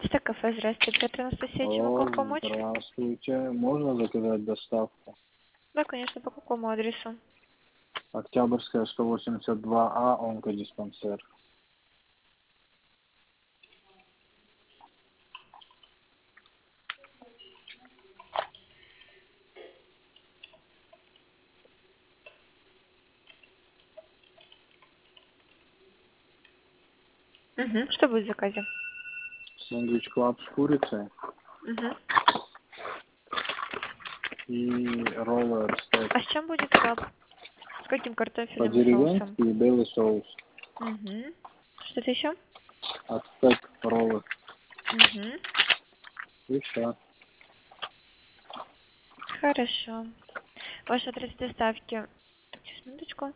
12 кафе. Здравствуйте, Петр Анастасия. Чем могу вам помочь? Здравствуйте. Можно заказать доставку? Да, конечно. По какому адресу? Октябрьская, 182А, онкодиспансер. Угу. Что будет в заказе? Сэндвич клаб с курицей Угу. и роллы от стейк. А с чем будет клаб? С каким картофелем и соусом? По-деревенски и белый соус. Угу. Что-то еще? От стейк роллы. Угу. И все. Хорошо. Ваш адрес доставки. Так, сейчас, минуточку.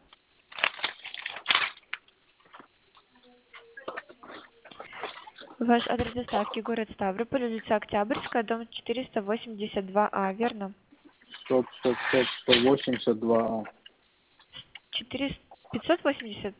Ваш адрес доставки город Ставрополь, улица Октябрьская, дом 482А, верно? Стоп, 182А. 400... 580?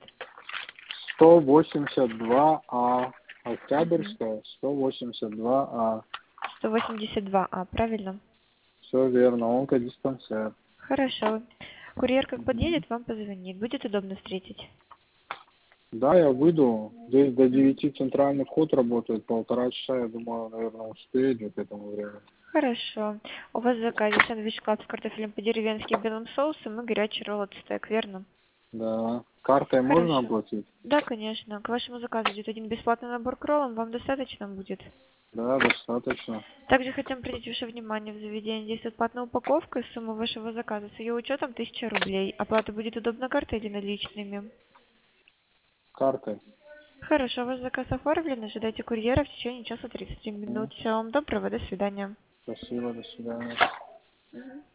182А. Угу. Октябрьская, 182А. 182А, правильно? Все верно, онкодиспансер. Хорошо. Курьер как Мгм. подъедет, вам позвонит. Будет удобно встретить? Да, я выйду. Здесь до 9 центральный вход работает, 1,5 часа, я думаю, наверное, успею к этому времени. Хорошо. У вас в заказе сэндвич клаб с картофелем по-деревенски и белым соусом и горячий ролл от стейк, верно? Да. Картой можно Хорошо. оплатить? Да, конечно. К вашему заказу идет один бесплатный набор к роллам. Вам достаточно будет? Да, достаточно. Также хотим обратить ваше внимание, в заведении действует платная упаковка. Сумма вашего заказа с ее учетом 1000 рублей. Оплата будет удобна картой или наличными? Картой. Хорошо, ваш заказ оформлен. Ожидайте курьера в течение часа 30 минут. Всего вам доброго, до свидания. Спасибо, до свидания. Мгм.